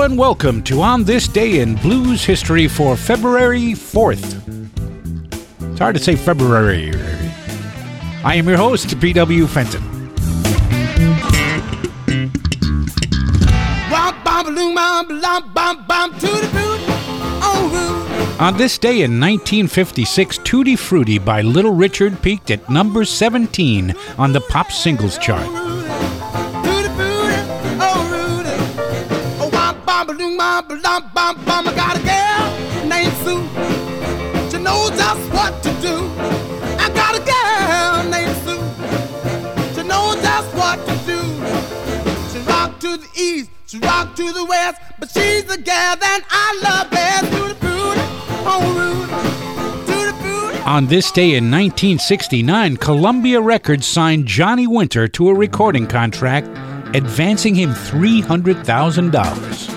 and welcome to On This Day in Blues History for February 4th. It's hard to say February. I am your host, P.W. Fenton. On this day in 1956, Tutti Frutti by Little Richard peaked at number 17 on the pop singles chart. I got a girl named Sue. She knows just what to do. I got a girl named Sue. She knows just what to do. She rock to the east, she rock to the west, but she's the girl that I love best. Tutti Frutti, oh Rudy, Tutti Frutti. On this day in 1969, Columbia Records signed Johnny Winter to a recording contract, advancing him $300,000.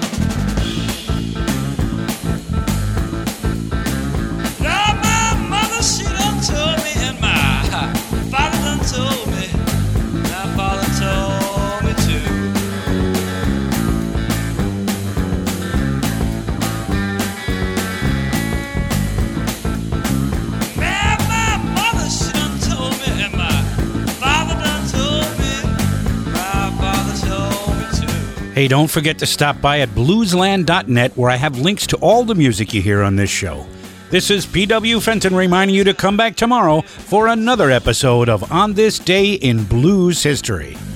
Hey, don't forget to stop by at bluesland.net, where I have links to all the music you hear on this show. This is P.W. Fenton reminding you to come back tomorrow for another episode of On This Day in Blues History.